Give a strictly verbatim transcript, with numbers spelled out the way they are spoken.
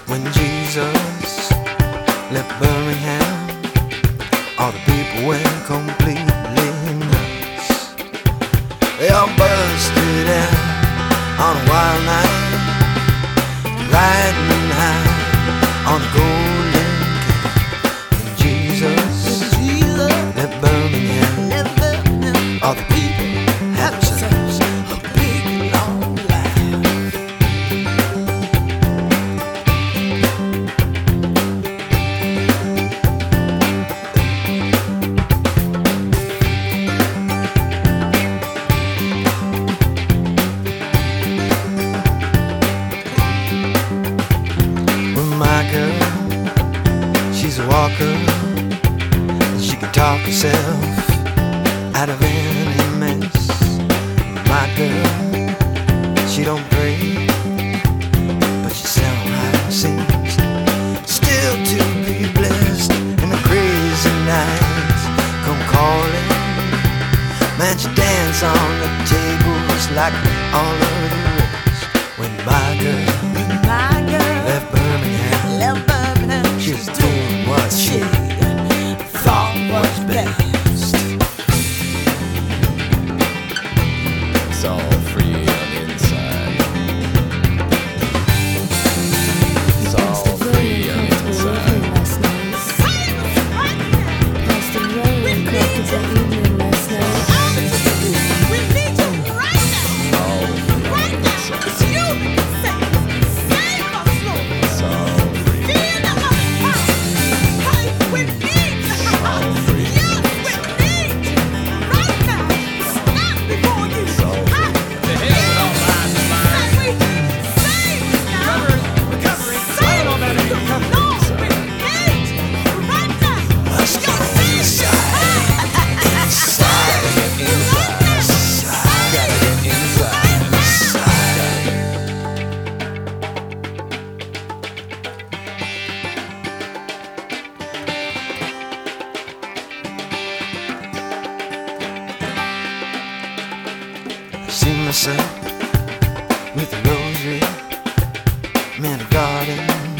When Jesus left Birmingham, all the people went completely nuts. They all busted out on a wild night, riding high on the golden cow. When Jesus left Birmingham, all the people had themselves a big long laugh. My girl, she's a walker. She can talk herself out of any mess. My girl, she don't pray, but she somehow seems still to be blessed. And the crazy nights come calling. Man, she dance on the tables like all of the rest. When my girl, when my girl left Birmingham, left Birmingham, she was doing what she thought was best. It's all free on the inside. It's all free on the inside. See myself with a rosary, man, a garden.